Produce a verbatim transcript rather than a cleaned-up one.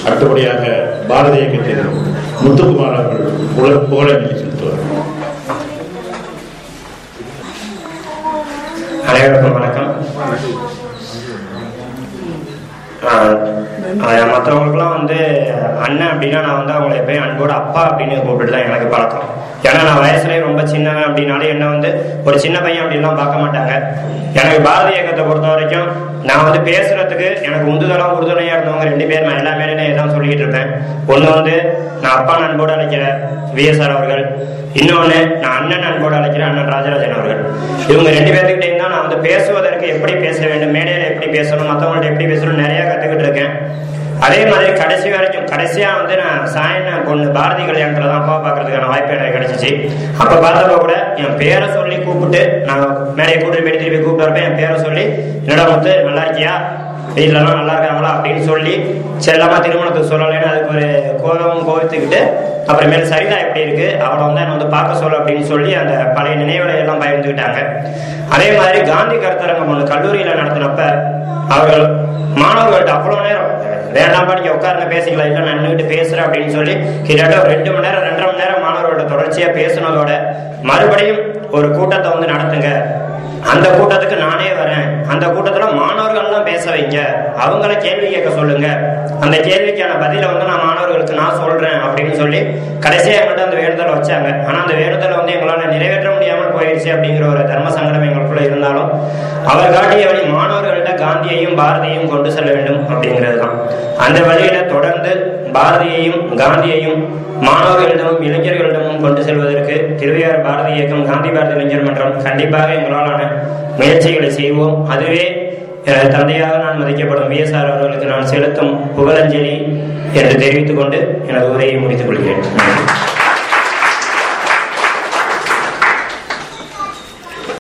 அடுத்தபடியாக பாரதிய இயக்கத்தின் முத்துக்குமார் அவர்கள் புகழஞ்சலி செலுத்துவார். அனைவருக்கும் வணக்கம். மற்றவங்களுக்குலாம் வந்து அண்ணன் அப்படின்னா நான் வந்து அவங்களை எப்பயும் அன்போட அப்பா அப்படின்னு கூப்பிட்டு தான் எனக்கு பழக்கம். ஏன்னா நான் வயசுலேயே ரொம்ப சின்னவன் அப்படின்னாலே என்ன வந்து ஒரு சின்ன பையன் அப்படின்லாம் பார்க்க மாட்டாங்க. எனக்கு பாரதிய இயக்கத்தை பொறுத்த வரைக்கும் நான் வந்து பேசுறதுக்கு எனக்கு உந்துதலாம் உறுதுணையா இருந்தவங்க ரெண்டு பேர் நான் எல்லா மேலேயும் தான் சொல்லிக்கிட்டு இருப்பேன். ஒன்று வந்து நான் அப்பா அன்போடு அழைக்கிற விஎஸ்ஆர் அவர்கள், இன்னொன்று நான் அண்ணன் அன்போடு அழைக்கிற அண்ணன் ராஜராஜன் அவர்கள். இவங்க ரெண்டு பேர்த்துக்கிட்டையும் தான் நான் வந்து பேசுவதற்கு எப்படி பேச வேண்டும், மேடையில் எப்படி பேசணும், மற்றவங்கள்ட்ட எப்படி பேசணும் நிறைய கற்றுக்கிட்டு இருக்கேன். அதே மாதிரி கடைசி வரைக்கும் கடைசியா வந்து நான் சாயன பொண்ணு பாரதி கல்யாணத்துல தான் அப்பா பார்க்கறதுக்கான வாய்ப்பு எனக்கு கிடைச்சிச்சு. அப்ப பார்த்தப்ப கூட என் பேரை சொல்லி கூப்பிட்டு நான் மேடையை கூட்டிட்டு போய் திருப்பி கூப்பிட்டு வரப்ப என் பேரை சொல்லி என்னடா வந்து நல்லா இருக்கியா, வீட்டிலலாம் நல்லா இருக்காங்களா அப்படின்னு சொல்லி செல்லமா திருமணத்துக்கு சொல்லலைன்னு அதுக்கு ஒரு கோபமும் கோவித்துக்கிட்டு அப்புறமேல சரிதா எப்படி இருக்கு அவளை வந்து என்ன வந்து பார்க்க சொல்ல அப்படின்னு சொல்லி அந்த பழைய நினைவுகளை எல்லாம் பகிர்ந்துக்கிட்டாங்க. அதே மாதிரி காந்தி கருத்தரங்கம் ஒன்று கல்லூரியில நடத்தினப்ப அவர்கள் மாணவர்கள்ட்ட அவ்வளவு நேரம் வேண்டாம் படிக்க உட்கார்ந்து பேசிக்கலாம், இல்லை நான் நின்றுட்டு பேசுறேன் அப்படின்னு சொல்லி கிட்டத்தட்ட ஒரு ரெண்டு மணி நேரம் ரெண்டரை மணி நேரம் மாணவர்களோட தொடர்ச்சியா பேசுனதோட மறுபடியும் ஒரு கூட்டத்தை வந்து நடத்துங்க, அந்த கூட்டத்துக்கு நானே வரேன், அந்த கூட்டத்துல மாணவர்கள்லாம் பேச வைங்க, அவங்கள கேள்வி கேட்க சொல்லுங்க, அந்த கேள்விக்கான பதில வந்து நான் மாணவர்களுக்கு நான் சொல்றேன் அப்படின்னு சொல்லி கடைசியா எங்கள்கிட்ட அந்த வேண்டுதலை வச்சாங்க. ஆனா அந்த வேண்டுதலை வந்து எங்களால நிறைவேற்ற முடியாமல் போயிடுச்சு அப்படிங்கிற ஒரு தர்ம சங்கடம் எங்களுக்குள்ள இருந்தாலும் அவர் காட்டிய வழி மாணவர்கள்ட்ட காந்தியையும் பாரதியையும் கொண்டு செல்ல வேண்டும் அப்படிங்கிறது தான். அந்த வழியில தொடர்ந்து பாரதியையும் காந்தியையும் மாணவர்களிடமும் இளைஞர்களிடமும் கொண்டு செல்வதற்கு திருவையாறு பாரதி இயக்கம் காந்தி பாரதி இளைஞர் மன்றம் கண்டிப்பாக எங்களாலான முயற்சிகளை செய்வோம். அதுவே தந்தையாக நான் மதிக்கப்படும் விஎஸ்ஆர் அவர்களுக்கு நான் செலுத்தும் புகழஞ்சலி என்று தெரிவித்துக் கொண்டு எனது உரையை முடித்துக் கொள்கிறேன்.